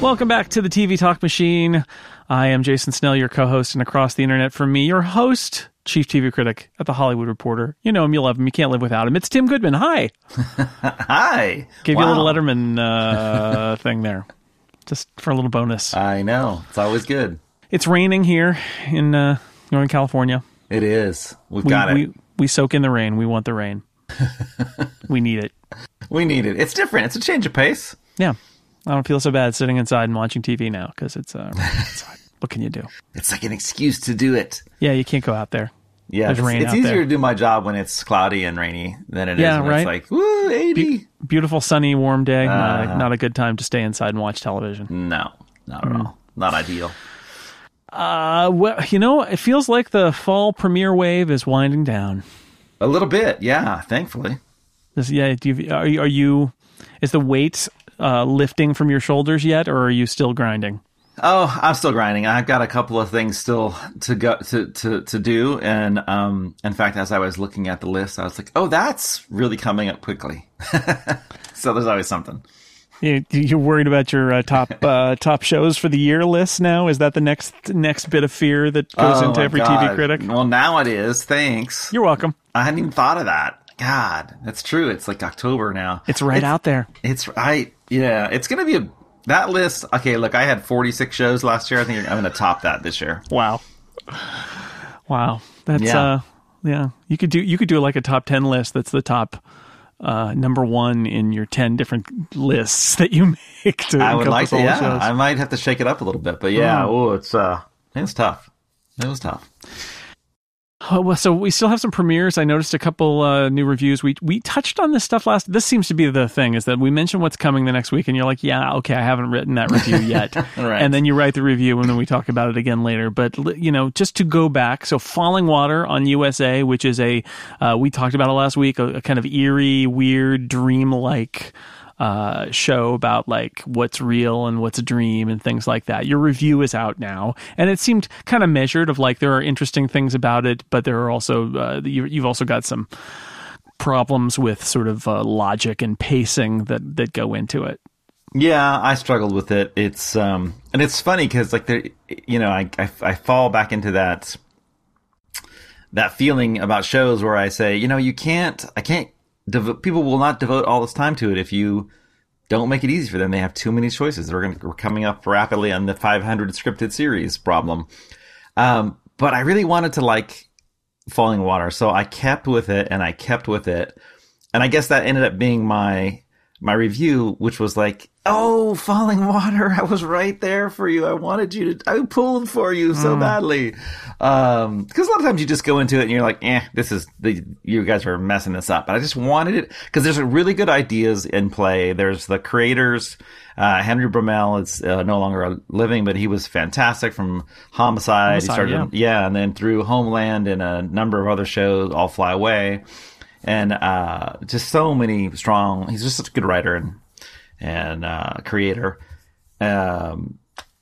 Welcome back to the TV Talk Machine. I am Jason Snell, your co-host, and across the internet from me, your host, chief TV critic at The Hollywood Reporter. You know him, you love him, you can't live without him. It's Tim Goodman. Hi. Hi. Gave you a little Letterman thing there, just for a little bonus. I know. It's always good. It's raining here in Northern California. It is. We've got it. We soak in the rain. We want the rain. We need it. We need it. It's different. It's a change of pace. Yeah. I don't feel so bad sitting inside and watching TV now because it's what can you do? It's like an excuse to do it. Yeah, you can't go out there. Yeah, There's rain it's out easier there. to do my job when it's cloudy and rainy than it is when right? it's like, woo, 80. Beautiful, sunny, warm day. Not a good time to stay inside and watch television. No, not at all. Not ideal. Well, it feels like the fall premiere wave is winding down. A little bit, yeah, thankfully. Is the weight lifting from your shoulders yet, or are you still grinding? Oh, I'm still grinding. I've got a couple of things still to go to do, and in fact, as I was looking at the list, I was like, "Oh, that's really coming up quickly." So there's always something. You're worried about your top shows for the year list now? Is that the next bit of fear that goes into every TV critic? Well, now it is. Thanks. You're welcome. I hadn't even thought of that. God, that's true. It's like October now. It's out there. It's right. Yeah, it's going to be that list. Okay, look, I had 46 shows last year. I think I'm going to top that this year. Wow. That's yeah. You could do like a top 10 list. That's the top number one in your 10 different lists that you make. I would like to. Yeah, shows. I might have to shake it up a little bit, but yeah. It's tough. It was tough. Oh, well, so we still have some premieres. I noticed a couple new reviews. We touched on this stuff last. This seems to be the thing, is that we mention what's coming the next week, and you're like, yeah, okay, I haven't written that review yet. Right. And then you write the review, and then we talk about it again later. But, just to go back, so Falling Water on USA, which is we talked about it last week, a kind of eerie, weird, dream-like show about like what's real and what's a dream and things like that. Your review is out now, and it seemed kind of measured of like there are interesting things about it, but there are also you've also got some problems with sort of logic and pacing that go into it. Yeah, I struggled with it. It's and it's funny because like there, I fall back into that feeling about shows where I say, people will not devote all this time to it if you don't make it easy for them. They have too many choices. We're coming up rapidly on the 500 scripted series problem. But I really wanted to like Falling Water, so I kept with it, and I guess that ended up being my review, which was like, oh, Falling Water, I was right there for you. I pulled for you so badly. Because a lot of times you just go into it and you're like, you guys are messing this up. But I just wanted it, because there's really good ideas in play. There's the creators. Henry Bromell is no longer living, but he was fantastic from Homicide. He started, and then through Homeland and a number of other shows, All Fly Away. And just so many strong. He's just such a good writer and creator. And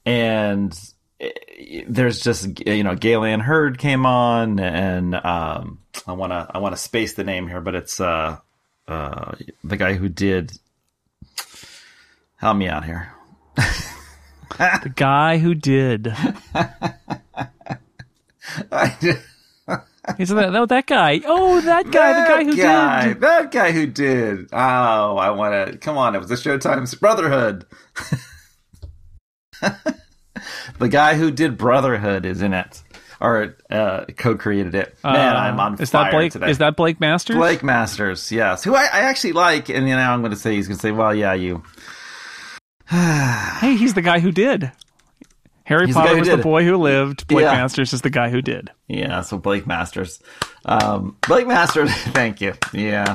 there's just Gale Ann Hurd came on, and I wanna space the name here, but it's the guy who did. Help me out here. The guy who did. Is that guy? Oh, that guy, the guy who did. That guy who did. Oh, I want to. Come on, it was the Showtime's Brotherhood. The guy who did Brotherhood is in it, or co-created it. Man, I'm on fire today. Is that Blake Masters? Blake Masters, yes. Who I actually like, and now I'm going to say, he's going to say, well, yeah, you. Hey, he's the guy who did. Harry Potter was the boy who lived. Blake Masters is the guy who did. Yeah, so Blake Masters. Blake Masters, thank you. Yeah.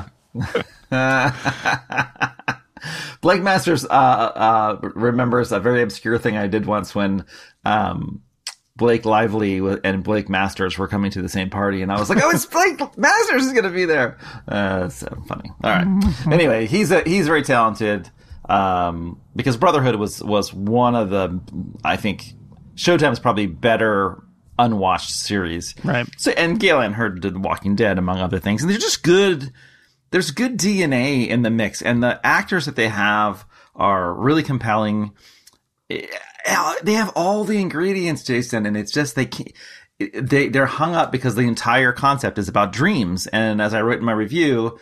Blake Masters remembers a very obscure thing I did once when Blake Lively and Blake Masters were coming to the same party, and I was like, oh, it's Blake Masters is going to be there. So funny. All right. Anyway, he's very talented. Because Brotherhood was one of the, I think, Showtime's probably better unwatched series. Right. So, and Gale Ann Hurd did Walking Dead, among other things. And they're just good. There's good DNA in the mix. And the actors that they have are really compelling. they have all the ingredients, Jason, and it's just they're hung up because the entire concept is about dreams. And as I wrote in my review,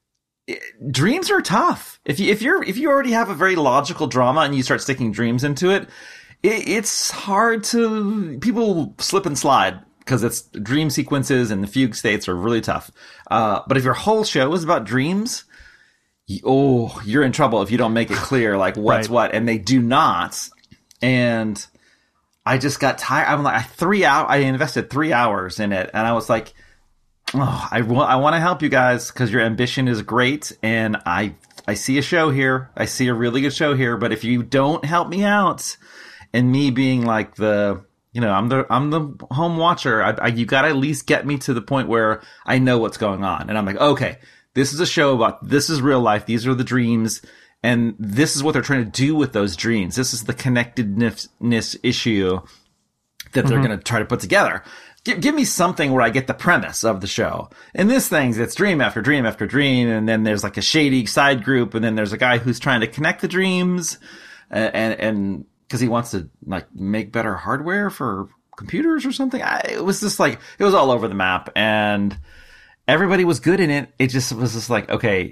dreams are tough. If you already have a very logical drama and you start sticking dreams into it, it's hard to, people slip and slide because it's dream sequences and the fugue states are really tough. But if your whole show is about dreams, you're in trouble if you don't make it clear, like what's right. What, and they do not. And I just got tired. I'm like, I invested 3 hours in it, and I was like, I want to help you guys because your ambition is great, and I see a show here. I see a really good show here, but if you don't help me out, and me being like I'm the home watcher, you got to at least get me to the point where I know what's going on, and I'm like, okay, this is a show about, this is real life. These are the dreams. And this is what they're trying to do with those dreams. This is the connectedness issue that they're going to try to put together. Give me something where I get the premise of the show. And this thing's, it's dream after dream after dream. And then there's like a shady side group. And then there's a guy who's trying to connect the dreams. And because he wants to like make better hardware for computers or something. It was just like, it was all over the map. And everybody was good in it. It just was just like, okay.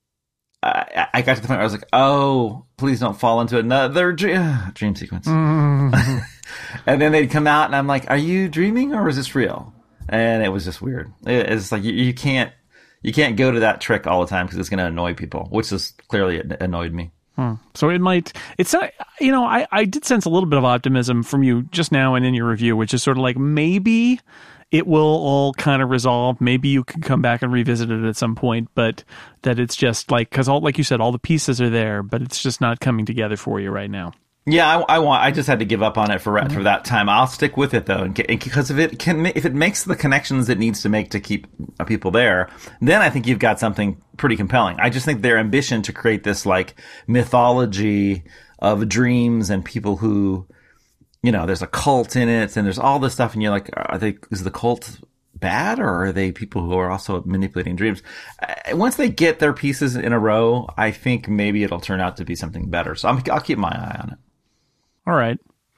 I got to the point where I was like, oh, please don't fall into another dream sequence. Mm-hmm. And then they'd come out and I'm like, are you dreaming or is this real? And it was just weird. It's like you can't go to that trick all the time because it's going to annoy people, which just clearly annoyed me. So it's not, I did sense a little bit of optimism from you just now and in your review, which is sort of like maybe it will all kind of resolve. Maybe you can come back and revisit it at some point, but that it's just like, because like you said, all the pieces are there, but it's just not coming together for you right now. Yeah, I just had to give up on it for that time. I'll stick with it though, and because if it makes the connections it needs to make to keep people there, then I think you've got something pretty compelling. I just think their ambition to create this like mythology of dreams and people who, there's a cult in it and there's all this stuff, and you're like, is the cult bad or are they people who are also manipulating dreams? Once they get their pieces in a row, I think maybe it'll turn out to be something better. So I'll keep my eye on it. All right.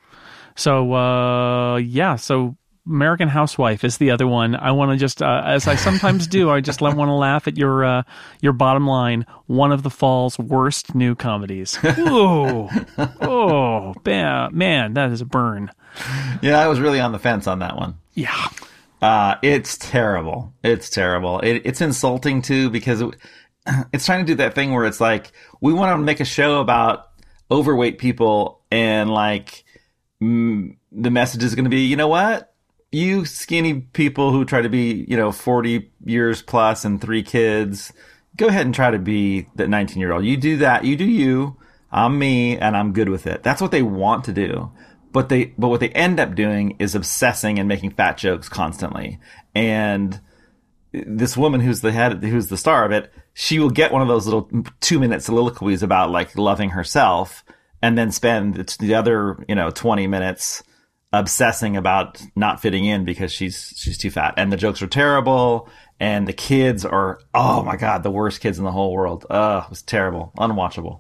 So, so American Housewife is the other one. I want to just, as I sometimes do, I just want to laugh at your bottom line. One of the fall's worst new comedies. Ooh. Oh, man, that is a burn. Yeah, I was really on the fence on that one. Yeah. It's terrible. It's terrible. It's insulting too, because it's trying to do that thing where it's like, we want to make a show about overweight people, and like the message is going to be, you know what? You skinny people who try to be, 40 years plus and 3 kids, go ahead and try to be the 19-year-old. You do that. You do you. I'm me, and I'm good with it. That's what they want to do. But what they end up doing is obsessing and making fat jokes constantly. And this woman who's the star of it, she will get one of those little 2-minute soliloquies about like loving herself, and then spend the other 20 minutes obsessing about not fitting in because she's too fat. And the jokes are terrible, and the kids are, oh my god, the worst kids in the whole world. It was terrible, unwatchable.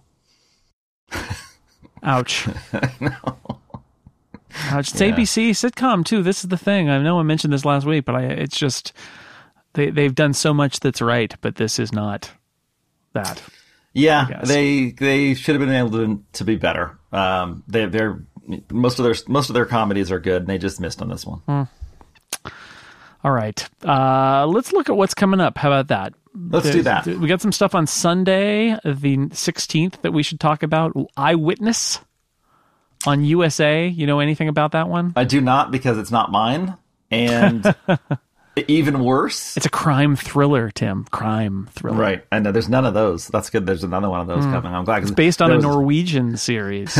Ouch. No. Ouch. It's ABC sitcom too. This is the thing. I know I mentioned this last week, but it's just they've done so much that's right, but this is not that. Yeah, they should have been able to be better. They're most of their comedies are good, and they just missed on this one. All right, let's look at what's coming up. How about that? Let's do that. We got some stuff on Sunday, the 16th, that we should talk about. Eyewitness on USA. You know anything about that one? I do not, because it's not mine, and even worse, it's a crime thriller, Tim. Crime thriller. Right. I know there's none of those. That's good. There's another one of those coming. I'm glad. It's based on a Norwegian series.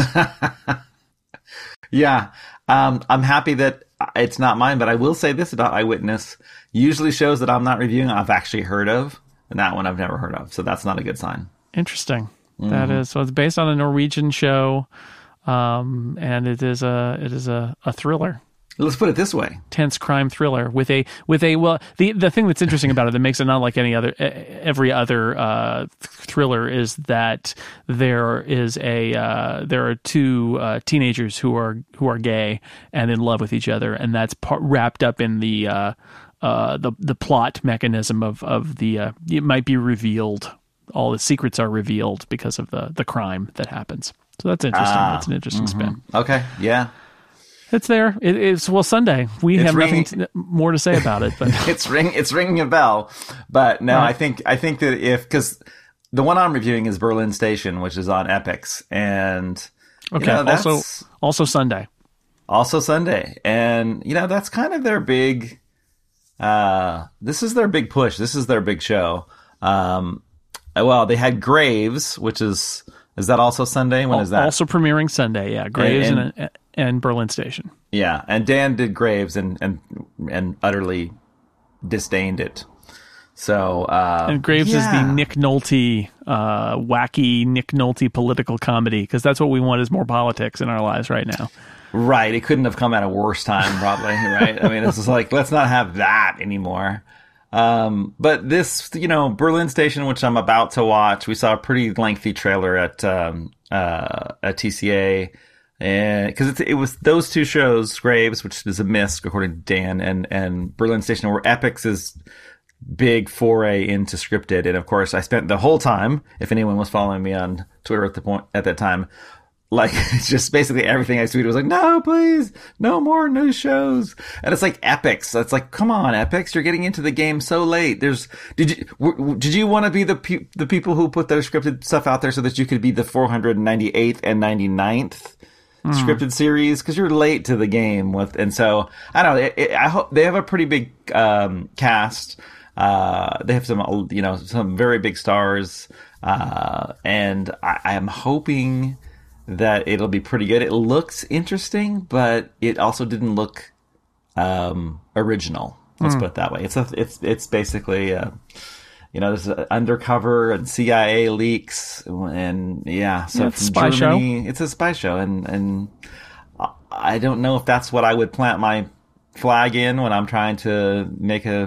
Yeah. I'm happy that it's not mine, but I will say this about Eyewitness. Usually shows that I'm not reviewing, I've actually heard of, and that one I've never heard of. So that's not a good sign. Interesting. That is. So it's based on a Norwegian show, and it is a thriller. Let's put it this way. tense crime thriller with a well, the thing that's interesting about it that makes it not like every other thriller is that there are two teenagers who are gay and in love with each other, and that's wrapped up in the plot mechanism of the it might be revealed, all the secrets are revealed because of the crime that happens. So that's interesting. That's an interesting spin. Okay, yeah. It's there. It's Sunday. We have nothing more to say about it, but it's ringing a bell. But no, right. I think that because the one I'm reviewing is Berlin Station, which is on Epix, and that's also Sunday. Also Sunday, and that's kind of their big. This is their big push. This is their big show. Well, they had Graves, which is that also Sunday? When is that? Also premiering Sunday, yeah. Graves and Berlin Station. Yeah, and Dan did Graves and utterly disdained it. So and Graves is the Nick Nolte, wacky Nick Nolte political comedy, because that's what we want is more politics in our lives right now. Right, it couldn't have come at a worse time, probably. Right, I mean, it's just like, let's not have that anymore. But this, Berlin Station, which I'm about to watch, we saw a pretty lengthy trailer at TCA, and because it was those two shows, Graves, which is a miss according to Dan, and Berlin Station, where Epix's big foray into scripted. And of course, I spent the whole time, if anyone was following me on Twitter at that time, like, just basically everything I tweeted was like, no, please, no more new shows. And it's like Epix. It's like, come on, Epix, you're getting into the game so late. Did you want to be the people who put their scripted stuff out there so that you could be the 498th and 99th scripted series? Because you're late to the game and so I don't know. I hope they have a pretty big cast. They have some very big stars, and I am hoping that it'll be pretty good. It looks interesting, but it also didn't look original. Let's put it that way. It's basically there's undercover and CIA leaks and so it's a spy Germany, show. It's a spy show, and I don't know if that's what I would plant my flag in when I'm trying to make a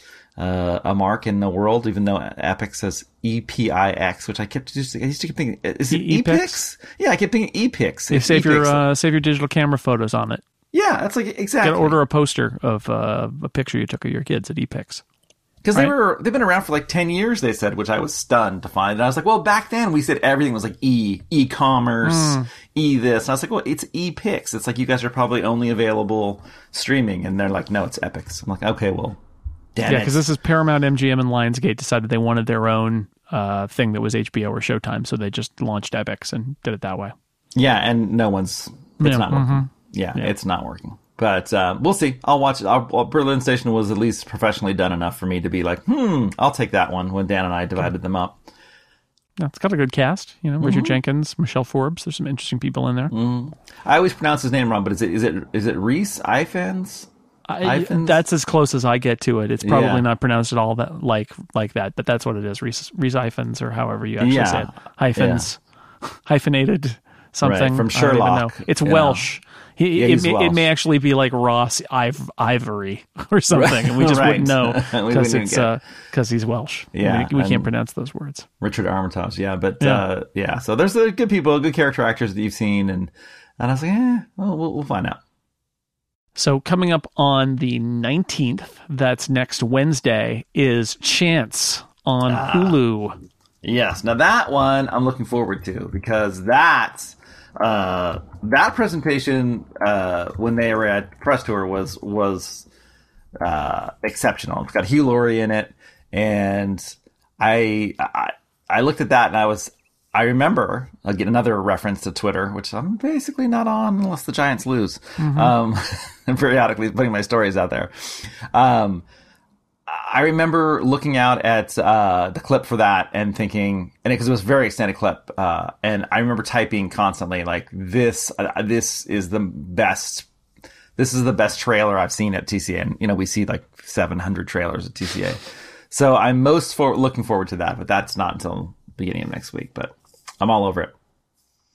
mark in the world, even though Epix says EPIX, which I used to keep thinking, is it EPIX? Yeah, I kept thinking EPIX. You save your digital camera photos on it. Yeah, that's like exactly. You gotta order a poster of a picture you took of your kids at EPIX. Because they've been around for like 10 years, they said, which I was stunned to find. And I was like, well, back then we said everything was like e-commerce, this. And I was like, well, it's EPIX. It's like, you guys are probably only available streaming. And they're like, no, it's Epix. I'm like, okay, well, damn it. Yeah, because this is Paramount, MGM, and Lionsgate decided they wanted their own thing that was HBO or Showtime, so they just launched Epix and did it that way. Yeah, and it's not working. Yeah, it's not working. But we'll see. I'll watch it. Berlin Station was at least professionally done enough for me to be like, I'll take that one when Dan and I divided them up. Yeah, it's got a good cast. Richard Jenkins, Michelle Forbes. There's some interesting people in there. I always pronounce his name wrong, but is it Rhys Ifans? That's as close as I get to it. It's probably not pronounced at all that like that, but that's what it is. Rhys Ifans, or however you actually say it. Hyphens, hyphenated something. Right, from Sherlock. I don't even know. It's Welsh. It may actually be like Ross Ivory or something, and we just wouldn't know because he's Welsh. Yeah, we can't pronounce those words. Richard Armitage, but so there's good people, good character actors that you've seen, and I was like, we'll find out. So coming up on the 19th, that's next Wednesday, is Chance on Hulu. Yes, now that one I'm looking forward to, because that presentation when they were at press tour was exceptional. It's got Hugh Laurie in it, and I looked at that and I remember, I'll get another reference to Twitter, which I'm basically not on unless the Giants lose. And periodically putting my stories out there. I remember looking out at the clip for that and thinking, and because it was a very extended clip, and I remember typing constantly like, this is the best. This is the best trailer I've seen at TCA. And we see like 700 trailers at TCA, so I'm most looking forward to that. But that's not until beginning of next week. But I'm all over it.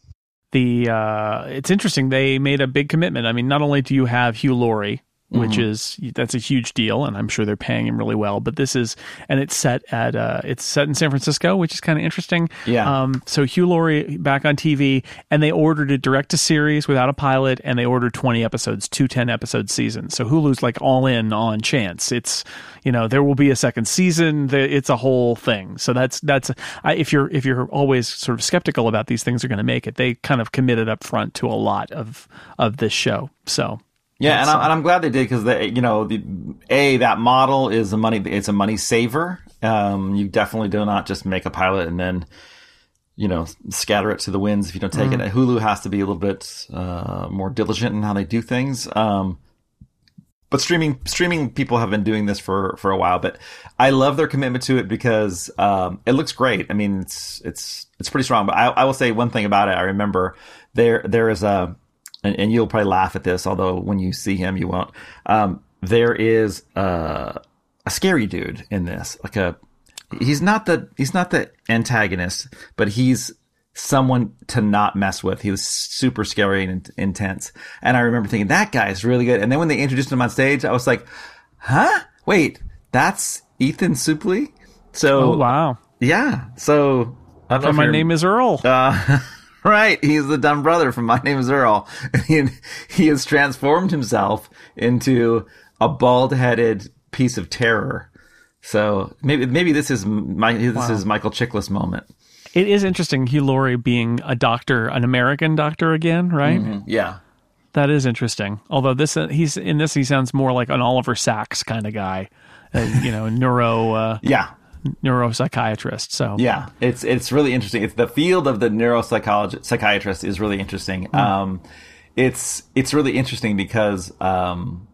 it's interesting. They made a big commitment. I mean, not only do you have Hugh Laurie, which that's a huge deal, and I'm sure they're paying him really well. But it's set in San Francisco, which is kind of interesting. Yeah. So Hugh Laurie back on TV, and they ordered it direct to series without a pilot, and they ordered 20 episodes, 10-episode seasons. So Hulu's like all in on Chance. It's, there will be a second season. It's a whole thing. So if you're always sort of skeptical about these things are going to make it, they kind of committed up front to a lot of this show. So. Yeah, and I'm glad they did because that model is it's a money saver. You definitely do not just make a pilot and then scatter it to the winds if you don't take it. Hulu has to be a little bit more diligent in how they do things. But streaming people have been doing this for a while. But I love their commitment to it because it looks great. I mean, it's pretty strong. But I will say one thing about it. I remember there is a. And you'll probably laugh at this, although when you see him, you won't. There is a scary dude in this. He's not the antagonist, but he's someone to not mess with. He was super scary and intense. And I remember thinking, that guy is really good. And then when they introduced him on stage, I was like, huh? Wait, that's Ethan Suplee? So, oh, wow. Yeah. So, I don't know. My name is Earl. Right, he's the dumb brother from My Name is Earl. He has transformed himself into a bald-headed piece of terror. So maybe this is Michael Chiklis' moment. It is interesting, Hugh Laurie being a doctor, an American doctor again, right? Mm-hmm. Yeah, that is interesting. Although he sounds more like an Oliver Sacks kind of guy, neuropsychiatrist. So yeah, it's really interesting. It's the field of the neuropsychiatrist is really interesting. It's really interesting because San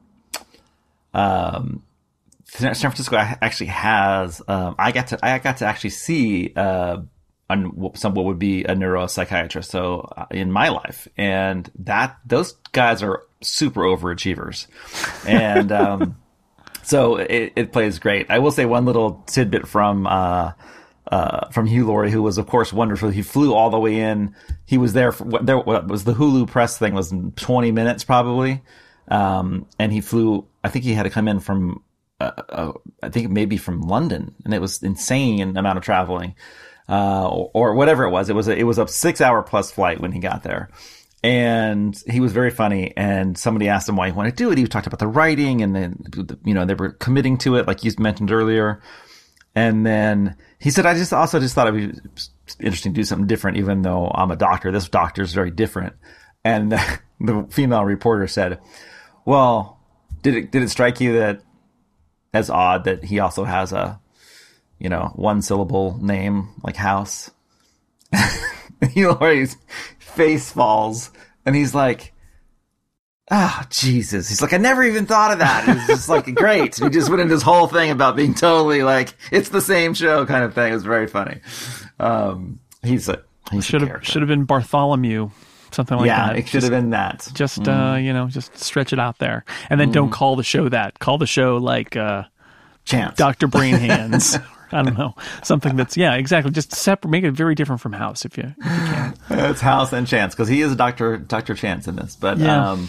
Francisco actually has I got to actually see what would be a neuropsychiatrist. So in my life, and those guys are super overachievers, and. So it plays great. I will say one little tidbit from Hugh Laurie, who was of course wonderful. He flew all the way in. He was there what was the Hulu press thing was 20 minutes probably, and he flew. I think he had to come in from I think maybe from London, and it was insane amount of traveling, or whatever it was. It was a 6-hour plus flight when he got there. And he was very funny, and somebody asked him why he wanted to do it. He talked about the writing, and then, they were committing to it, like you mentioned earlier. And then he said, I just thought it'd be interesting to do something different, even though I'm a doctor. This doctor is very different. And the female reporter said, well, did it strike you that as odd that he also has a, one syllable name like House? Laurie's face falls, and he's like, Jesus. He's like, I never even thought of that. It's just like, great. He just went into this whole thing about being totally like, it's the same show kind of thing. It was very funny. He's should have been Bartholomew, something like that. Yeah, it should have been that. Just, just stretch it out there. And then don't call the show that. Call the show like, Chance. Dr. Brain Hands. I don't know. Something that's, yeah, exactly. Just make it very different from House if you can. It's House and Chance, because he is Dr. Chance in this. But, amazing.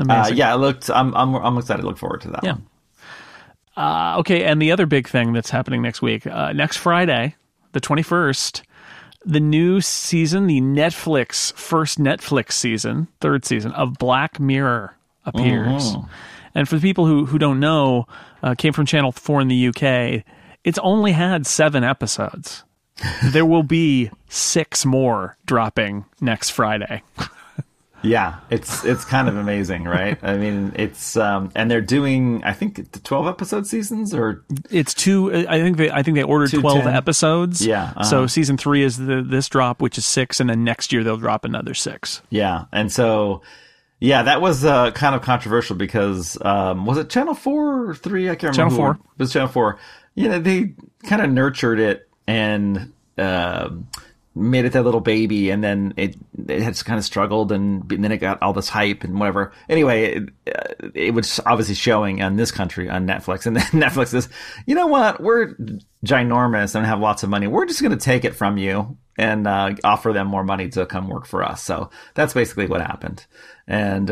I'm excited to look forward to that one. Okay, and the other big thing that's happening next week, next Friday, the 21st, the new season, the first Netflix season, third season of Black Mirror appears. Mm-hmm. And for the people who don't know, came from Channel 4 in the UK, it's only had 7 episodes. There will be 6 more dropping next Friday. Yeah, it's kind of amazing, right? I mean, it's and they're doing, I think, 12 episode seasons, or it's 2. I think they ordered 12 episodes. Yeah. So season 3 is this drop, which is 6, and then next year they'll drop another 6. Yeah, and so. Yeah, that was kind of controversial because was it Channel 4 or 3? I can't remember. Channel 4. It was Channel 4. They kind of nurtured it and made it their little baby, and then it had kind of struggled, and then it got all this hype and whatever. Anyway, it was obviously showing on this country on Netflix, and then Netflix says, you know what, we're ginormous and have lots of money. We're just going to take it from you offer them more money to come work for us. So that's basically what happened. And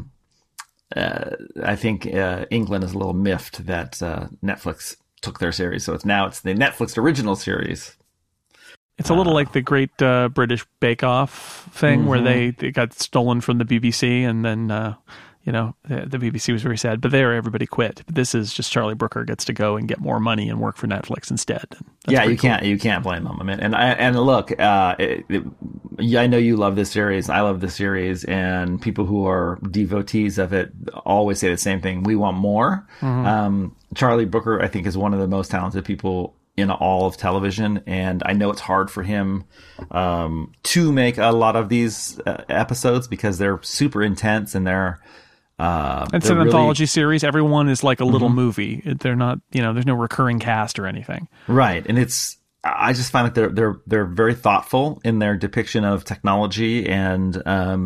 I think England is a little miffed that Netflix took their series. So it's the Netflix original series. It's a little like the Great British Bake Off thing, where they got stolen from the BBC, and then the BBC was very sad. But everybody quit. But this is just Charlie Brooker gets to go and get more money and work for Netflix instead. Yeah, you can't blame them. I mean, and look, I know you love this series. I love this series, and people who are devotees of it always say the same thing: we want more. Charlie Brooker, I think, is one of the most talented people in all of television, and I know it's hard for him to make a lot of these episodes because they're super intense and they're it's an anthology series. Everyone is like a little movie. They're not, there's no recurring cast or anything. Right, and I just find that they're very thoughtful in their depiction of technology and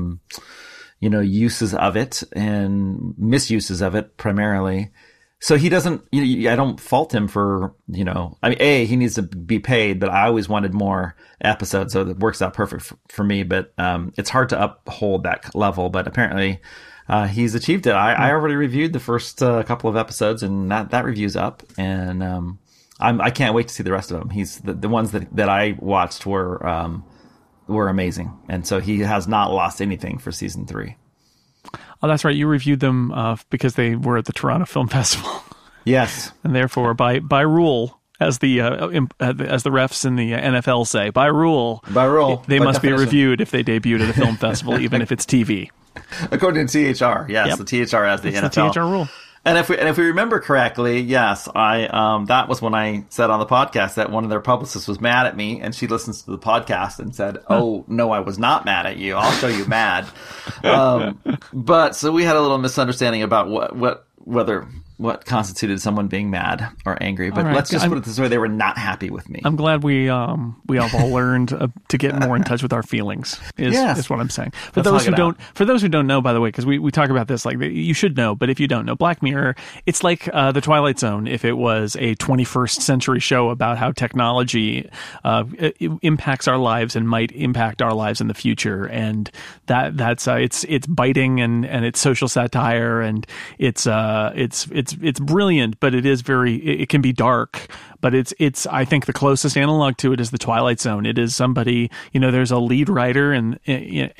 uses of it and misuses of it primarily. So he doesn't, I don't fault him for, he needs to be paid, but I always wanted more episodes. So it works out perfect for me, but it's hard to uphold that level. But apparently he's achieved it. I already reviewed the first couple of episodes, and that review's up. And I can't wait to see the rest of them. He's the ones that I watched were amazing. And so he has not lost anything for season 3. Oh, that's right. You reviewed them because they were at the Toronto Film Festival. Yes, and therefore, by rule, as the refs in the NFL say, by rule, they must be reviewed if they debuted at a film festival, even if it's TV. According to THR, yes, the THR has the NFL. The THR rule. And if we remember correctly, yes, that was when I said on the podcast that one of their publicists was mad at me, and she listens to the podcast and said, "Oh no, I was not mad at you. I'll show you mad." But so we had a little misunderstanding about what constituted someone being mad or angry. But let's just put it this way: they were not happy with me. I'm glad we have all learned to get more in touch with our feelings. Is what I'm saying. For those who don't know, by the way, because we talk about this, like you should know, but if you don't know, Black Mirror, it's like the Twilight Zone if it was a 21st century show about how technology impacts our lives and might impact our lives in the future, and that's it's biting and it's social satire, and it's brilliant, but it can be dark, but it's I think the closest analog to it is the Twilight Zone. It is somebody, there's a lead writer and he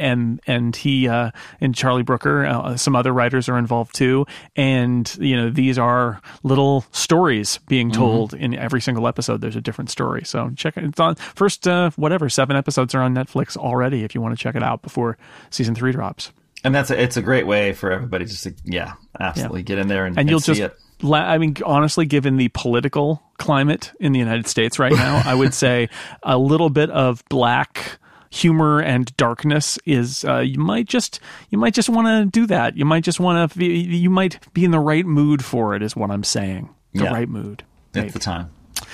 and Charlie Brooker, some other writers are involved too, and these are little stories being told in every single episode. There's a different story, so check it. It's on first 7 episodes are on Netflix already if you want to check it out before season 3 drops. And it's a great way for everybody just to absolutely get in there and you'll see just it. I mean, honestly, given the political climate in the United States right now, I would say a little bit of black humor and darkness is you might just want to do that. You might just want to you might be in the right mood for it, is what I'm saying. The right mood. It's the time.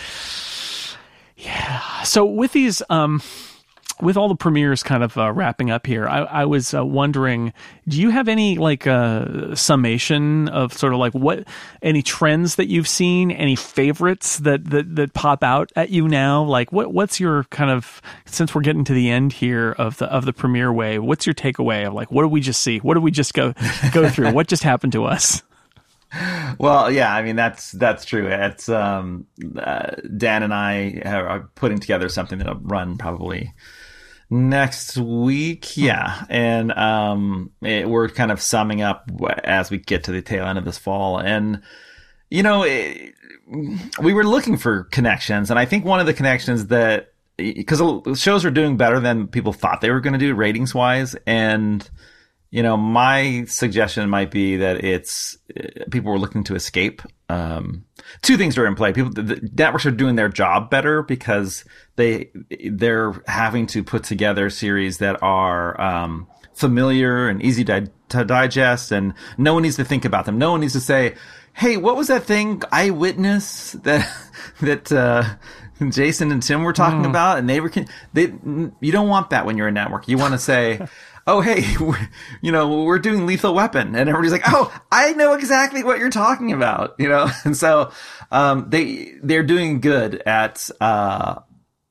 Yeah. So with these with all the premieres kind of wrapping up here, I was wondering, do you have any summation of sort of any trends that you've seen, any favorites that pop out at you now? Like what's your kind of, since we're getting to the end here of the premiere wave, what's your takeaway of what did we just see? What did we just go through? What just happened to us? Well, yeah, I mean, that's true. It's Dan and I are putting together something that'll run probably next week. Yeah. And we're kind of summing up as we get to the tail end of this fall. And, we were looking for connections. And I think one of the connections that, because shows are doing better than people thought they were going to do ratings wise. And, my suggestion might be that it's people were looking to escape. Two things are in play. The networks are doing their job better because they're having to put together series that are familiar and easy to digest, and no one needs to think about them. No one needs to say, "Hey, what was that thing Eyewitness that Jason and Tim were talking about?" And you don't want that when you're a network. You want to say, "Oh, hey, we're doing Lethal Weapon," and everybody's like, "Oh, I know exactly what you're talking about," And so they're doing good at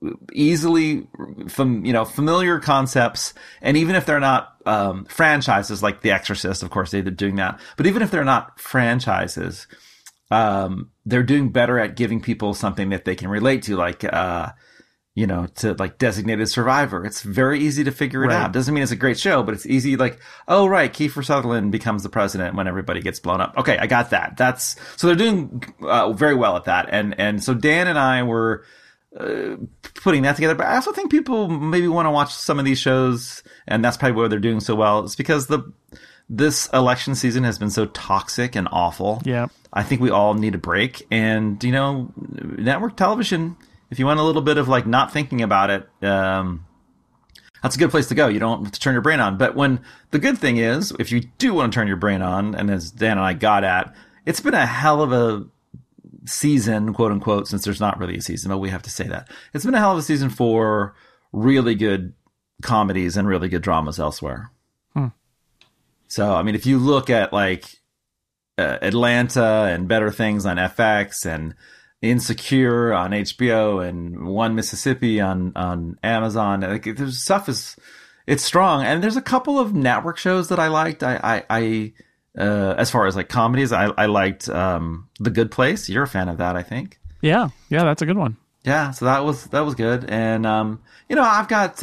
easily familiar concepts, and even if they're not franchises like The Exorcist, of course they're doing that, but even if they're not franchises, they're doing better at giving people something that they can relate to, like to like Designated Survivor. It's very easy to figure it out. Doesn't mean it's a great show, but it's easy. Like, oh right, Kiefer Sutherland becomes the president when everybody gets blown up. Okay, I got that. So they're doing very well at that. And so Dan and I were putting that together. But I also think people maybe want to watch some of these shows, and that's probably why they're doing so well. It's because this election season has been so toxic and awful. Yeah, I think we all need a break. And network television, if you want a little bit of like not thinking about it, that's a good place to go. You don't have to turn your brain on. But the good thing is, if you do want to turn your brain on, and as Dan and I got at, it's been a hell of a season, quote unquote, since there's not really a season, but we have to say that. It's been a hell of a season for really good comedies and really good dramas elsewhere. So, I mean, if you look at like Atlanta and Better Things on FX and Insecure on HBO and One Mississippi on Amazon. Like, there's stuff it's strong, and there's a couple of network shows that I liked. I as far as like comedies, I liked The Good Place. You're a fan of that, I think. Yeah, that's a good one. Yeah, so that was good, and I've got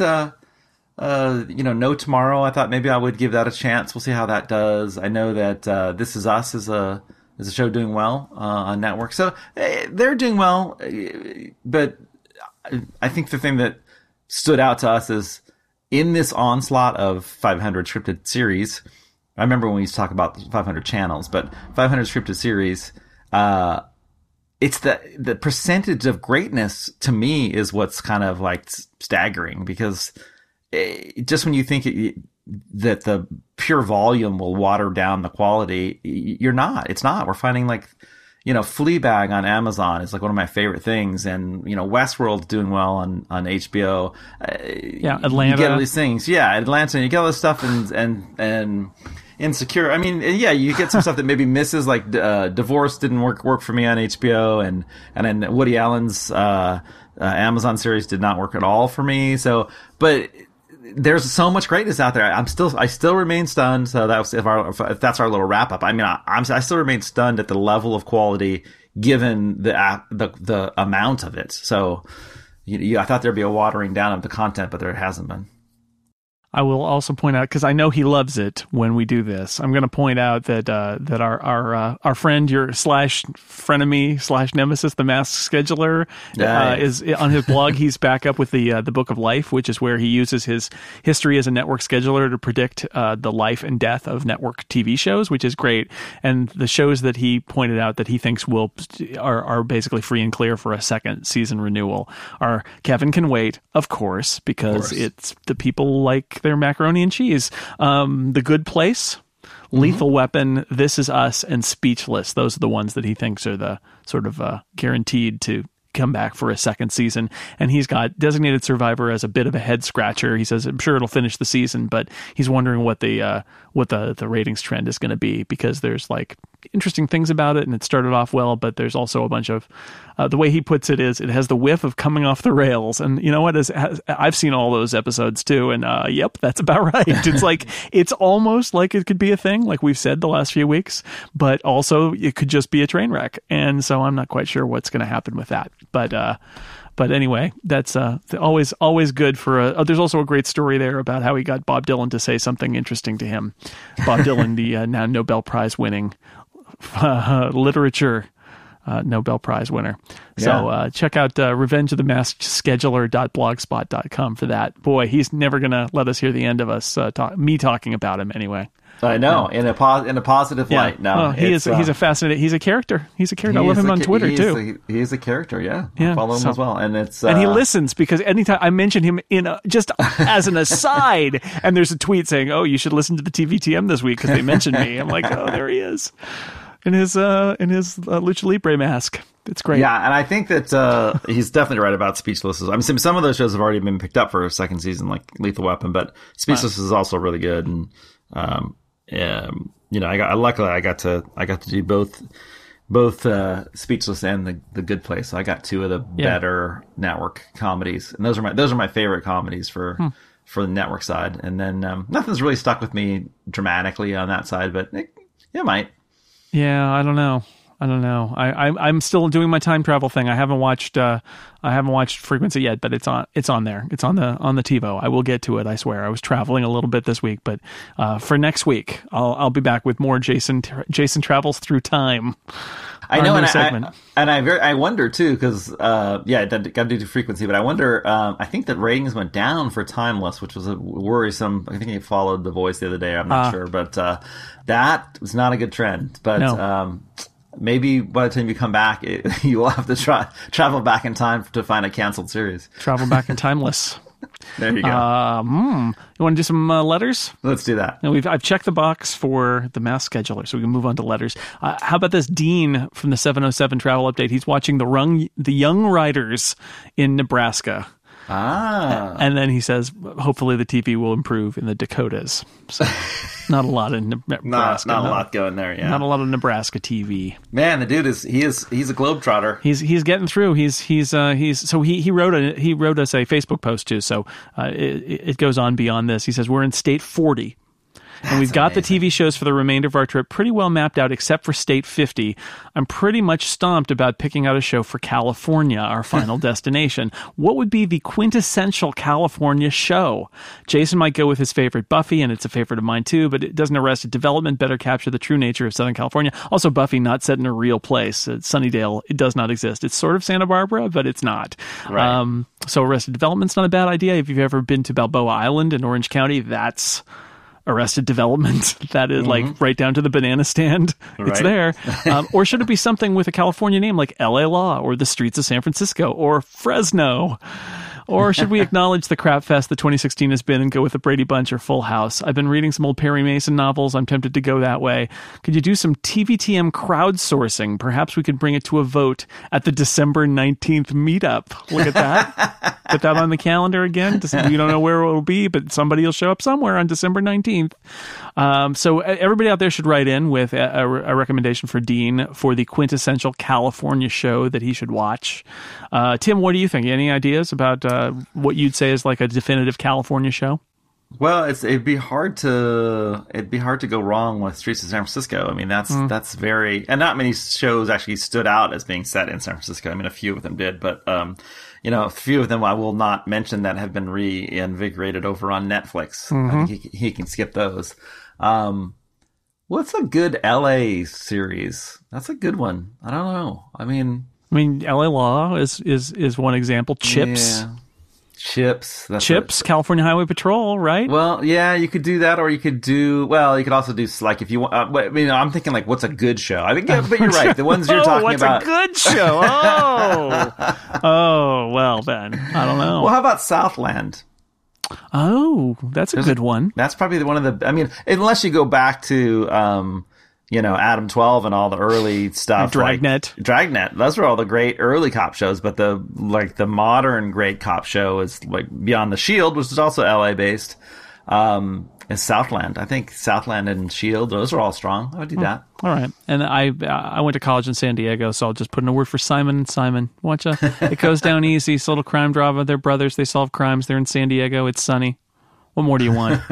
No Tomorrow. I thought maybe I would give that a chance. We'll see how that does. I know that This Is Us is a show doing well on network. So they're doing well, but I think the thing that stood out to us is in this onslaught of 500 scripted series. I remember when we used to talk about 500 channels, but 500 scripted series, it's the percentage of greatness to me is what's kind of like staggering, because just when you think that the pure volume will water down the quality, it's not. We're finding like, Fleabag on Amazon is like one of my favorite things, and Westworld's doing well on HBO. Atlanta. You get all these things. Yeah, Atlanta, and you get all this stuff, and Insecure. I mean, you get some stuff that maybe misses, like Divorce didn't work for me on HBO, and then Woody Allen's Amazon series did not work at all for me. So, but there's so much greatness out there. I still remain stunned. So that's if that's our little wrap up. I mean, I still remain stunned at the level of quality given the amount of it. So I thought there'd be a watering down of the content, but there hasn't been. I will also point out, because I know he loves it when we do this, I'm going to point out that that our friend, your / nemesis, the Masked Scheduler, is on his blog. He's back up with the Book of Life, which is where he uses his history as a network scheduler to predict the life and death of network TV shows, which is great. And the shows that he pointed out that he thinks are basically free and clear for a second season renewal are Kevin Can Wait, of course, because it's the people like their macaroni and cheese. The Good Place, Lethal Weapon, This Is Us, and Speechless. Those are the ones that he thinks are the sort of guaranteed to come back for a second season. And he's got Designated Survivor as a bit of a head scratcher. He says, I'm sure it'll finish the season, but he's wondering what the ratings trend is going to be, because there's like interesting things about it, and it started off well, but there's also a bunch of the way he puts it is it has the whiff of coming off the rails. And you know what, I've seen all those episodes too, and yep, that's about right. It's like, it's almost like it could be a thing, like we've said the last few weeks, but also it could just be a train wreck. And so I'm not quite sure what's going to happen with that. But anyway, that's always good for there's also a great story there about how he got Bob Dylan to say something interesting to him. Bob Dylan, the now Nobel Prize winning literature Nobel Prize winner. So check out revengeofthemaskedscheduler.blogspot.com for that. Boy, he's never going to let us hear the end of us me talking about him anyway. I know, in a positive light. No, he's a fascinating. He's a character. He's a character. I love him on Twitter too. He's a character. Yeah. I follow him as well, and and he listens, because anytime I mention him just as an aside, and there's a tweet saying, "Oh, you should listen to the TVTM this week because they mentioned me." I'm like, "Oh, there he is." In his Lucha Libre mask. It's great. Yeah, and I think that he's definitely right about Speechless. I mean, some of those shows have already been picked up for a second season, like Lethal Weapon, but Speechless is also really good. And luckily I got to do both both Speechless and the Good Place. So I got two of the better network comedies, and those are my favorite comedies for the network side. And then nothing's really stuck with me dramatically on that side, but it might. Yeah, I don't know. I'm still doing my time travel thing. I haven't watched Frequency yet, but it's on there. It's on the TiVo. I will get to it. I swear. I was traveling a little bit this week, but for next week, I'll be back with more Jason travels through time. I know, and I wonder too, because got to do Frequency, but I wonder. I think that ratings went down for Timeless, which was a worrisome. I think it followed The Voice the other day. I'm not sure, but that was not a good trend. But no. Maybe by the time you come back, you will have to travel back in time to find a canceled series. Travel back in Timeless. There you go. You want to do some letters? Let's do that. Now I've checked the box for the mass scheduler, so we can move on to letters. How about this Dean from the 707 Travel Update? He's watching the Young Riders in Nebraska. And then he says, hopefully the TV will improve in the Dakotas. So, not a lot in Nebraska. Not a lot going there, yeah. Not a lot of Nebraska TV. Man, the dude he's a globetrotter. He's getting through. He wrote us a Facebook post too. So it goes on beyond this. He says we're in state 40. And we've got the TV shows for the remainder of our trip pretty well mapped out, except for State 50. I'm pretty much stumped about picking out a show for California, our final destination. What would be the quintessential California show? Jason might go with his favorite Buffy, and it's a favorite of mine too, but it doesn't Arrested Development better capture the true nature of Southern California? Also, Buffy not set in a real place. Sunnydale, it does not exist. It's sort of Santa Barbara, but it's not. Right. So Arrested Development's not a bad idea. If you've ever been to Balboa Island in Orange County, that's Arrested Development. That is like right down to the banana stand. Right. It's there. Or should it be something with a California name like LA Law or the streets of San Francisco or Fresno? Or should we acknowledge the crap fest that 2016 has been and go with the Brady Bunch or Full House? I've been reading some old Perry Mason novels. I'm tempted to go that way. Could you do some TVTM crowdsourcing? Perhaps we could bring it to a vote at the December 19th meetup. Look at that. Put that on the calendar again. You don't know where it will be, but somebody will show up somewhere on December 19th. So everybody out there should write in with a recommendation for Dean for the quintessential California show that he should watch. Tim, what do you think? Any ideas about what you'd say is like a definitive California show? Well, it'd be hard to go wrong with Streets of San Francisco. I mean, that's very, and not many shows actually stood out as being set in San Francisco. I mean, a few of them did, but a few of them I will not mention that have been reinvigorated over on Netflix. I think he can skip those. What's a good LA series? That's a good one. I don't know. I mean, LA Law is one example. Chips. Yeah. Chips. California Highway Patrol, right? Well, yeah, you could do that, or you could also do, like, if you want, I'm thinking, like, what's a good show? I think, but you're right. The ones you're talking about. What's a good show? Oh, well, then. I don't know. Well, how about Southland? Oh, that's a good one. That's probably one of the, unless you go back to, Adam 12 and all the early stuff. Dragnet. Dragnet. Those were all the great early cop shows, but the modern great cop show is like Beyond the Shield, which is also LA based. Is Southland. I think Southland and Shield, those are all strong. I would do that. All right. And I went to college in San Diego, so I'll just put in a word for Simon and Simon. Watch It Goes Down Easy. It's a little crime drama. They're brothers. They solve crimes. They're in San Diego. It's sunny. What more do you want?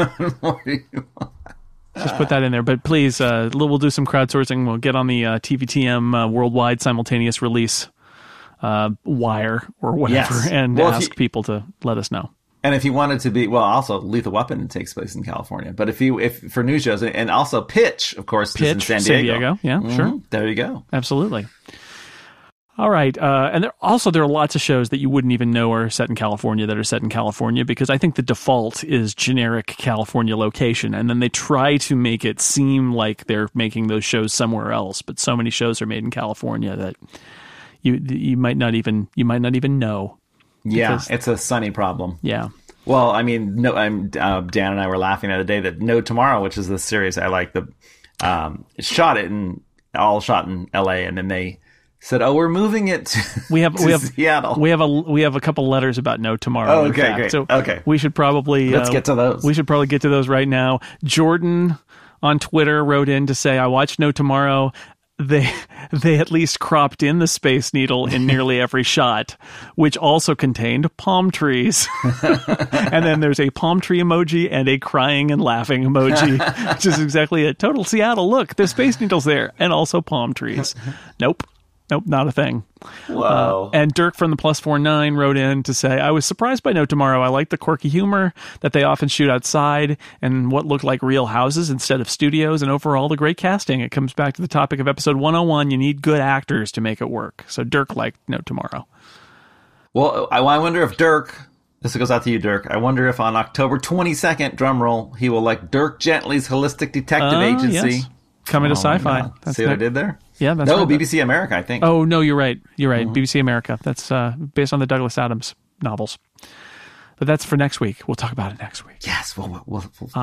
Just put that in there. But please, we'll do some crowdsourcing. We'll get on the TVTM worldwide simultaneous release wire or whatever, and ask people to let us know. And if you wanted to be, also Lethal Weapon takes place in California. But if for new shows, and also Pitch, of course, is in San Diego. Yeah, sure. There you go. Absolutely. All right. And there are lots of shows that you wouldn't even know are set in California that are set in California, because I think the default is generic California location. And then they try to make it seem like they're making those shows somewhere else. But so many shows are made in California that you might not even know. Yeah, it's a sunny problem. Yeah. Well, Dan and I were laughing the other day that No Tomorrow, which is the series I like, shot in L.A. and then they said, "Oh, we're moving it to Seattle." We have a couple letters about No Tomorrow. Oh, okay, great. So okay, we should probably let's get to those. We should probably get to those right now. Jordan on Twitter wrote in to say, "I watched No Tomorrow. they at least cropped in the Space Needle in nearly every shot, which also contained palm trees. And then there's a palm tree emoji and a crying and laughing emoji, which is exactly it. Total Seattle, look, the Space Needle's there, and also palm trees. Nope, not a thing. Whoa. And Dirk from the +49 wrote in to say, I was surprised by No Tomorrow. I like the quirky humor that they often shoot outside and what looked like real houses instead of studios, and overall the great casting. It comes back to the topic of episode 101. You need good actors to make it work. So Dirk liked No Tomorrow. Well, I wonder if Dirk, this goes out to you, Dirk, I wonder if on October 22nd, drumroll, he will like Dirk Gently's Holistic Detective Agency. Yes. Coming to Sci-Fi. See what I did there? Yeah, that's no, right. BBC America, I think. Oh, no, you're right. BBC America. That's based on the Douglas Adams novels. But that's for next week. We'll talk about it next week. Yes. We'll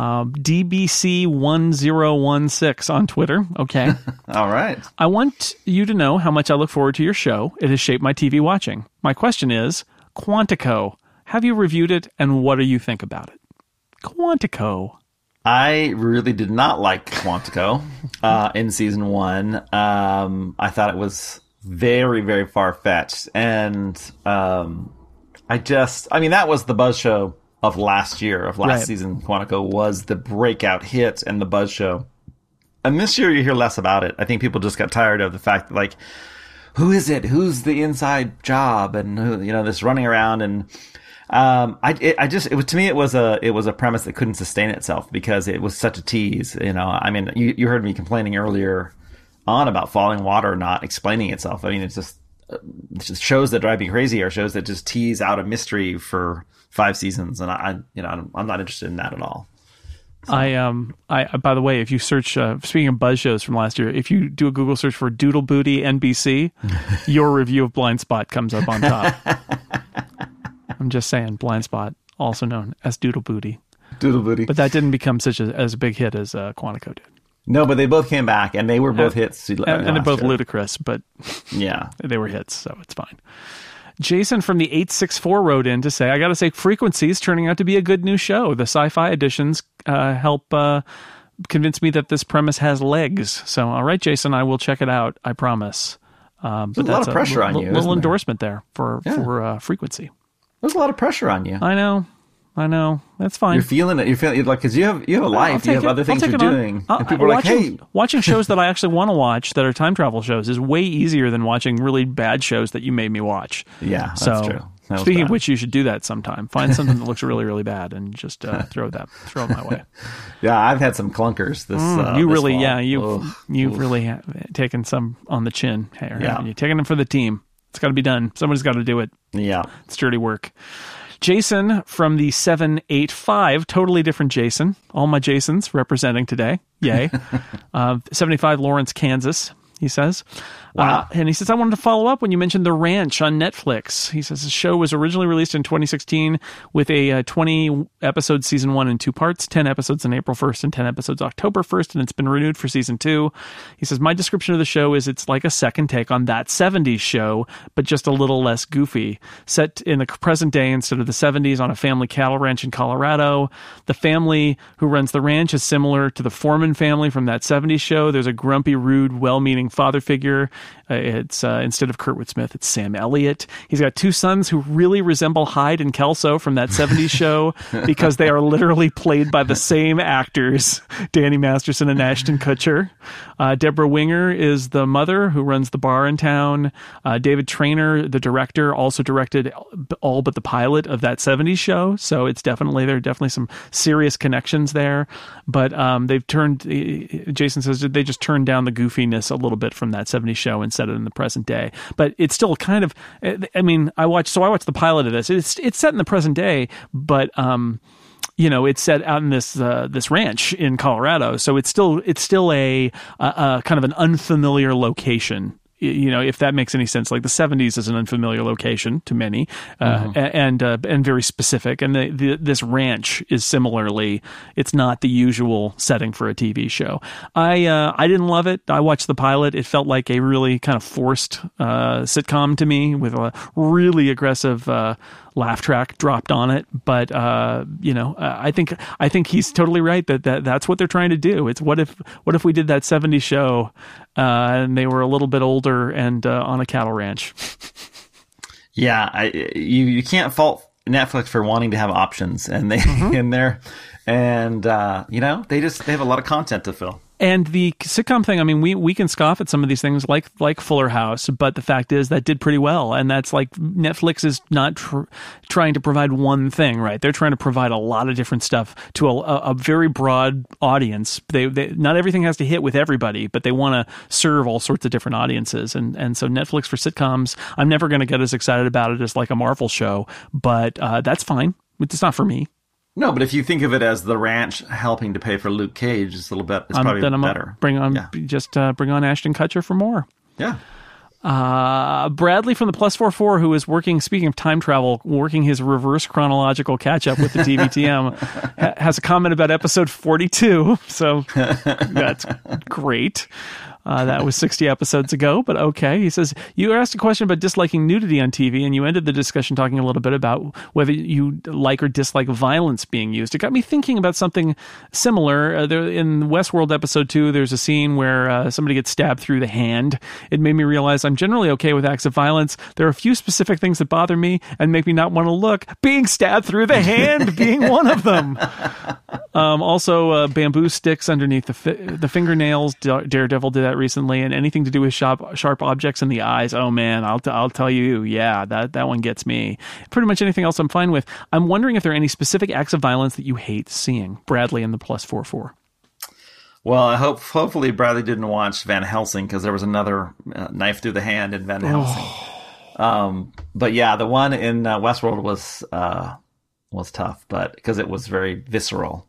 DBC1016 on Twitter. Okay. All right. I want you to know how much I look forward to your show. It has shaped my TV watching. My question is, Quantico. Have you reviewed it, and what do you think about it? Quantico. I really did not like Quantico in season 1. I thought it was very, very far-fetched. And that was the buzz show of last year, of last season. Quantico was the breakout hit and the buzz show. And this year you hear less about it. I think people just got tired of the fact that, like, who is it? Who's the inside job? And who, this running around and... it was a premise that couldn't sustain itself because it was such a tease. I mean, you heard me complaining earlier on about Falling Water not explaining itself. I mean, it's just shows that drive me crazy are shows that just tease out a mystery for 5 seasons. And I'm not interested in that at all. So. I by the way, if you search, speaking of buzz shows from last year, if you do a Google search for Doodle Booty NBC, your review of Blind Spot comes up on top. I'm just saying, Blind Spot, also known as Doodle Booty. Doodle Booty. But that didn't become as a big hit as Quantico did. No, but they both came back, and they were both hits. And they're both ludicrous, but yeah, they were hits, so it's fine. Jason from the 864 wrote in to say, I got to say, Frequency is turning out to be a good new show. The sci-fi editions help convince me that this premise has legs. So, all right, Jason, I will check it out, I promise. But that's a lot of pressure on you. Little endorsement there for Frequency. There's a lot of pressure on you. I know. That's fine. You're feeling it. You're feeling it, like, because you have a life. You have other things you're doing. And people are like, hey. Watching shows that I actually want to watch that are time travel shows is way easier than watching really bad shows that you made me watch. Yeah, that's true. Speaking of which, you should do that sometime. Find something that looks really, really bad and just throw it my way. Yeah, I've had some clunkers this you've really taken some on the chin. Yeah. You're taking them for the team. It's got to be done. Somebody's got to do it. Yeah. It's dirty work. Jason from the 785, totally different Jason. All my Jasons representing today. Yay. 75 Lawrence, Kansas, he says. Wow. And he says, I wanted to follow up when you mentioned The Ranch on Netflix. He says the show was originally released in 2016 with a 20-episode season 1 in 2 parts, 10 episodes on April 1st and 10 episodes October 1st, and it's been renewed for season 2. He says, my description of the show is it's like a second take on That 70s Show, but just a little less goofy. Set in the present day instead of the 70s on a family cattle ranch in Colorado. The family who runs the ranch is similar to the Foreman family from That 70s Show. There's a grumpy, rude, well-meaning father figure. It's instead of Kurtwood Smith, it's Sam Elliott. He's got 2 sons who really resemble Hyde and Kelso from That 70s Show because they are literally played by the same actors, Danny Masterson and Ashton Kutcher. Deborah Winger is the mother who runs the bar in town. David Traynor, the director, also directed all but the pilot of That 70s Show. So there are definitely some serious connections there. But Jason says they just turned down the goofiness a little bit from That 70s Show and set it in the present day. But it's still kind of, I watched the pilot of this. It's set in the present day, but it's set out in this ranch in Colorado. So it's still a kind of an unfamiliar location if that makes any sense. Like the 70s is an unfamiliar location to many, and very specific. And this ranch is similarly, it's not the usual setting for a TV show. I didn't love it. I watched the pilot. It felt like a really kind of forced sitcom to me, with a really aggressive laugh track dropped on it. But I think he's totally right that's what they're trying to do. It's what if we did that 70s show and they were a little bit older and on a cattle ranch. Yeah, you can't fault Netflix for wanting to have options, and they in there, and they have a lot of content to fill. And the sitcom thing, I mean, we can scoff at some of these things like Fuller House, but the fact is that did pretty well. And that's like Netflix is not trying to provide one thing, right? They're trying to provide a lot of different stuff to a very broad audience. They not everything has to hit with everybody, but they want to serve all sorts of different audiences. And so Netflix for sitcoms, I'm never going to get as excited about it as like a Marvel show, but that's fine. It's not for me. No, but if you think of it as the ranch helping to pay for Luke Cage, it's probably better. Bring on Ashton Kutcher for more. Yeah. Bradley from the +44, who is working, speaking of time travel, working his reverse chronological catch up with the TVTM, has a comment about episode 42. So that's great. That was 60 episodes ago, but okay. He says, you asked a question about disliking nudity on TV, and you ended the discussion talking a little bit about whether you like or dislike violence being used. It got me thinking about something similar. There, in Westworld episode 2, there's a scene where somebody gets stabbed through the hand. It made me realize I'm generally okay with acts of violence. There are a few specific things that bother me and make me not want to look. Being stabbed through the hand being one of them. Also, bamboo sticks underneath the fingernails. Daredevil did that recently, and anything to do with sharp objects in the eyes. Oh man, I'll tell you, yeah, that one gets me. Pretty much anything else I'm fine with. I'm wondering if there are any specific acts of violence that you hate seeing. Bradley in the +44. Well, hopefully Bradley didn't watch Van Helsing, because there was another knife through the hand in Van Helsing. But yeah, the one in Westworld was tough, but because it was very visceral.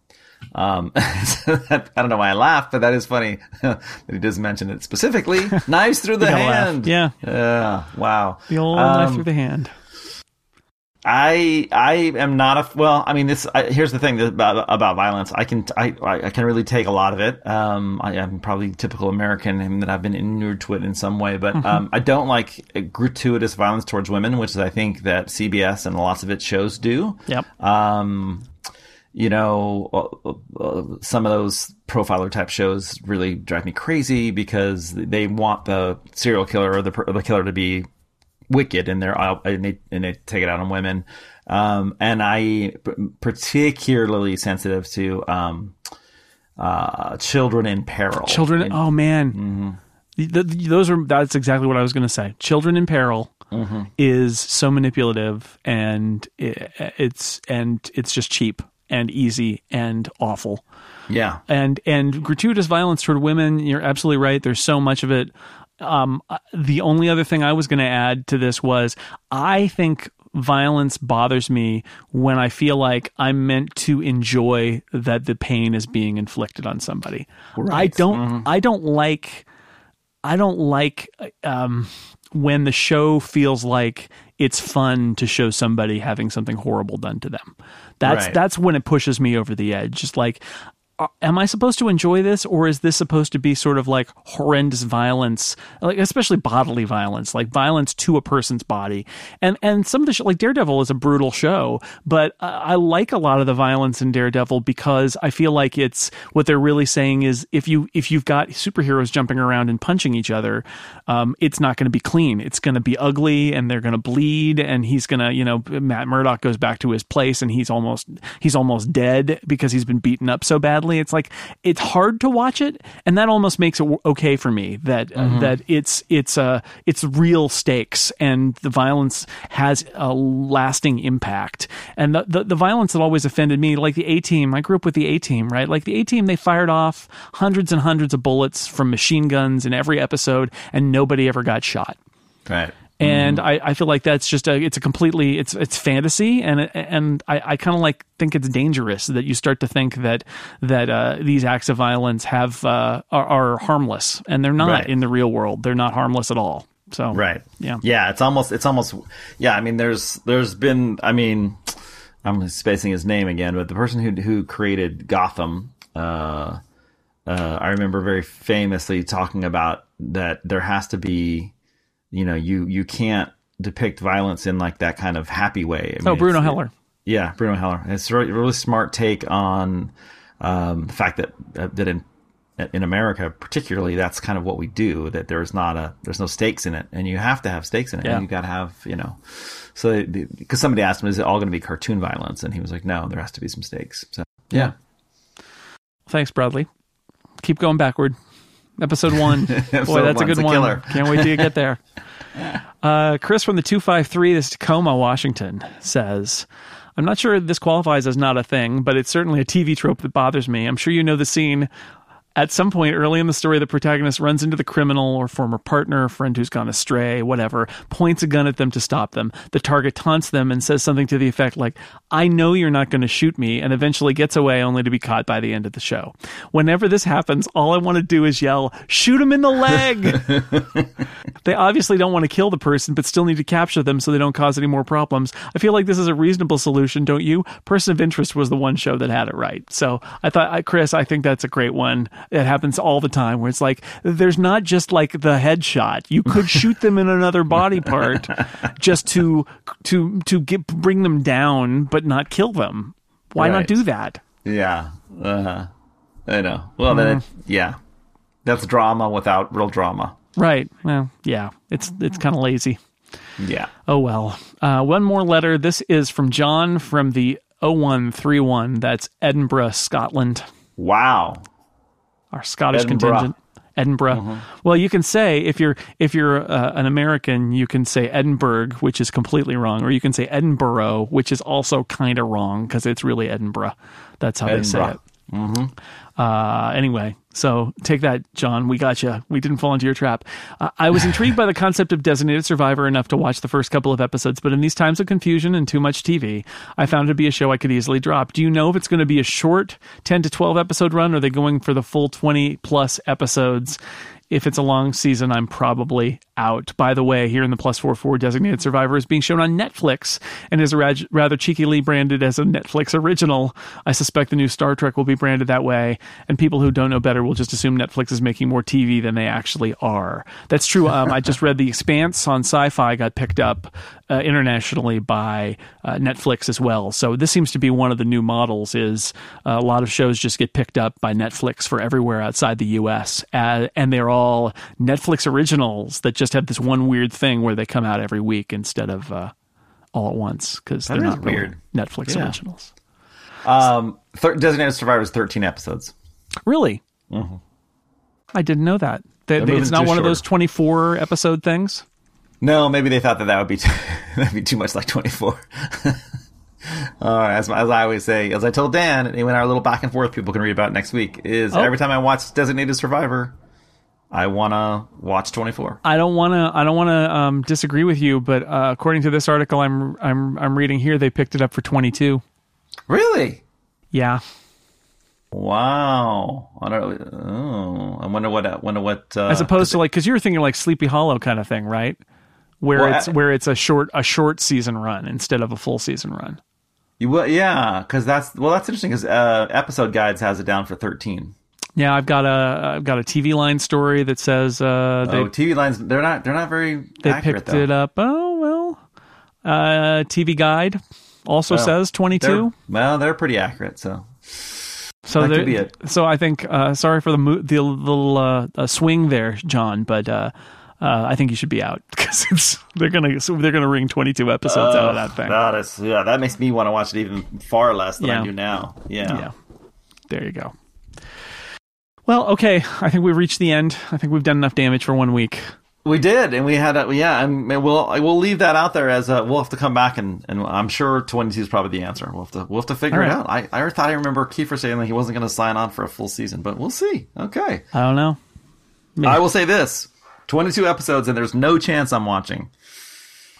I don't know why I laughed, but that is funny that he does mention it specifically. Knives through the hand. Laugh. Yeah. Wow. The old knife through the hand. I am not here's the thing about violence. I can really take a lot of it. I am probably typical American in that I've been inured to it in some way, but I don't like gratuitous violence towards women, which is, I think, that CBS and lots of its shows do. Yep. Some of those profiler type shows really drive me crazy because they want the serial killer or the killer to be wicked, and they take it out on women. And I particularly sensitive to children in peril. Oh man, that's exactly what I was going to say. Children in peril is so manipulative, and it's just cheap and easy and awful. Yeah. And gratuitous violence toward women, you're absolutely right. There's so much of it. The only other thing I was going to add to this was, I think violence bothers me when I feel like I'm meant to enjoy that the pain is being inflicted on somebody. Right. I don't like when the show feels like it's fun to show somebody having something horrible done to them. That's when it pushes me over the edge. Just like, am I supposed to enjoy this, or is this supposed to be sort of like horrendous violence, like especially bodily violence, like violence to a person's body? And some of the like Daredevil is a brutal show, but I like a lot of the violence in Daredevil because I feel like it's what they're really saying is if you've got superheroes jumping around and punching each other, it's not going to be clean. It's going to be ugly, and they're going to bleed, and he's going to, Matt Murdock goes back to his place, and he's almost dead because he's been beaten up so badly. It's like, it's hard to watch it, and that almost makes it okay for me that that it's real stakes, and the violence has a lasting impact. And the violence that always offended me, like the A-Team, I grew up with the A-Team, right? Like the A-Team, they fired off hundreds and hundreds of bullets from machine guns in every episode, and nobody ever got shot. Right. And I feel like that's just it's fantasy, and I kind of like think it's dangerous that you start to think that these acts of violence are harmless, and they're not in the real world. They're not harmless at all. So yeah, it's almost I mean, there's been, I mean, I'm spacing his name again, but the person who created Gotham, I remember very famously talking about that there has to be, you can't depict violence in like that kind of happy way. I mean, Bruno Heller. Yeah, Bruno Heller. It's a really smart take on the fact that in America, particularly, that's kind of what we do. That there's no stakes in it, and you have to have stakes in it. Yeah. And you got to have, So because somebody asked him, "Is it all going to be cartoon violence?" And he was like, "No, there has to be some stakes." So yeah. Thanks, Bradley. Keep going backward. Episode 1. Boy, that's a good one. Killer. Can't wait till you get there. Chris from the 253, this is Tacoma, Washington, says, I'm not sure this qualifies as not a thing, but it's certainly a TV trope that bothers me. I'm sure you know the scene. At some point early in the story, the protagonist runs into the criminal or former partner, friend who's gone astray, whatever, points a gun at them to stop them. The target taunts them and says something to the effect like, I know you're not going to shoot me, and eventually gets away only to be caught by the end of the show. Whenever this happens, all I want to do is yell, shoot him in the leg! They obviously don't want to kill the person, but still need to capture them so they don't cause any more problems. I feel like this is a reasonable solution, don't you? Person of Interest was the one show that had it right. So I thought, Chris, I think that's a great one. It happens all the time where it's like, there's not just like the headshot. You could shoot them in another body part just to bring them down, but not kill them. Why not do that? Yeah. I know. Well, then, that's drama without real drama. Right. Well, yeah, it's kind of lazy. Yeah. Oh, well. One more letter. This is from John from the 0131. That's Edinburgh, Scotland. Wow. Our Scottish contingent. Edinburgh. Mm-hmm. Well, you can say, if you're an American, you can say Edinburgh, which is completely wrong, or you can say Edinburgh, which is also kind of wrong because it's really Edinburgh. That's how they say it. Mm-hmm. Anyway, so take that, John. We got you. We didn't fall into your trap. I was intrigued by the concept of Designated Survivor enough to watch the first couple of episodes, but in these times of confusion and too much TV, I found it to be a show I could easily drop. Do you know if it's going to be a short 10 to 12 episode run, or are they going for the full 20 plus episodes? If it's a long season, I'm probably out. By the way, here in the +44, Designated Survivor is being shown on Netflix and is rather cheekily branded as a Netflix original. I suspect the new Star Trek will be branded that way, and people who don't know better will just assume Netflix is making more TV than they actually are. That's true. I just read The Expanse on Sci-Fi got picked up internationally by Netflix as well. So this seems to be one of the new models, is a lot of shows just get picked up by Netflix for everywhere outside the U.S., and they're all Netflix originals that just have this one weird thing where they come out every week instead of all at once, because they're not weird Netflix originals. Designated Survivor is 13 episodes. Really? Mm-hmm. I didn't know that. It's not one of those 24 episode things? No, maybe they thought that would be that'd be too much like 24. As I always say, as I told Dan, and when our little back and forth people can read about next week, is every time I watch Designated Survivor, I want to watch 24. I don't want to disagree with you, but according to this article I'm reading here, they picked it up for 22. Really? Yeah. Wow. I wonder what. As opposed to, like, because you were thinking like Sleepy Hollow kind of thing, right? Where it's a short season run instead of a full season run. Yeah, because that's interesting, because Episode Guides has it down for 13. Yeah, I've got a TV Line story that says TV Lines, they're not very they accurate, picked it up. Oh well, TV Guide also says 22. They're pretty accurate, so that could be it. So I think sorry for the little swing there, John, but I think you should be out, because they're gonna ring 22 episodes out of that thing. That makes me want to watch it even far less than I do now. Yeah. There you go. Well, okay. I think we've reached the end. I think we've done enough damage for 1 week. We did, and we had and we'll leave that out there as we'll have to come back, and I'm sure 22 is probably the answer. We'll have to figure it out. I thought I remember Kiefer saying that he wasn't going to sign on for a full season, but we'll see. Okay. I don't know. Maybe. I will say this: 22 episodes, and there's no chance I'm watching.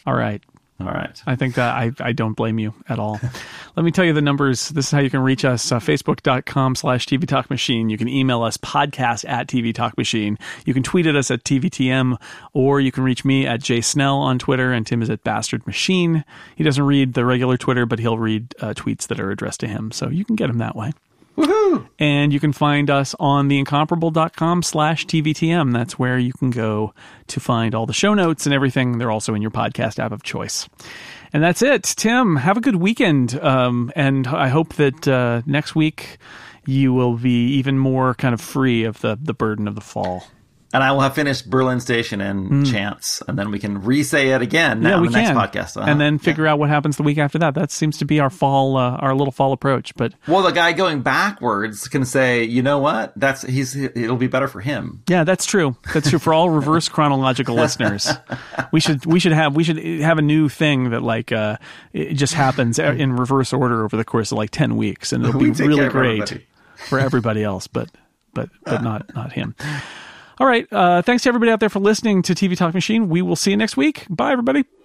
All right. All right. I think that I don't blame you at all. Let me tell you the numbers. This is how you can reach us. Facebook.com/TV Talk Machine. You can email us podcast@TV Talk Machine. You can tweet at us at TVTM, or you can reach me at jsnell on Twitter, and Tim is at Bastard Machine. He doesn't read the regular Twitter, but he'll read tweets that are addressed to him. So you can get him that way. Woohoo! And you can find us on theincomparable.com/TVTM. That's where you can go to find all the show notes and everything. They're also in your podcast app of choice. And that's it. Tim, have a good weekend. And I hope that next week you will be even more kind of free of the burden of the fall. And I will have finished Berlin Station and Chance, and then we can re-say it again on the next podcast. And then figure out what happens the week after that. That seems to be our fall, our little fall approach. But the guy going backwards can say, you know what? It'll be better for him. Yeah, that's true. That's true for all reverse chronological listeners. We should have a new thing that it just happens in reverse order over the course of 10 weeks, and it'll be really great for everybody else, but not him. All right. Thanks to everybody out there for listening to TV Talk Machine. We will see you next week. Bye, everybody.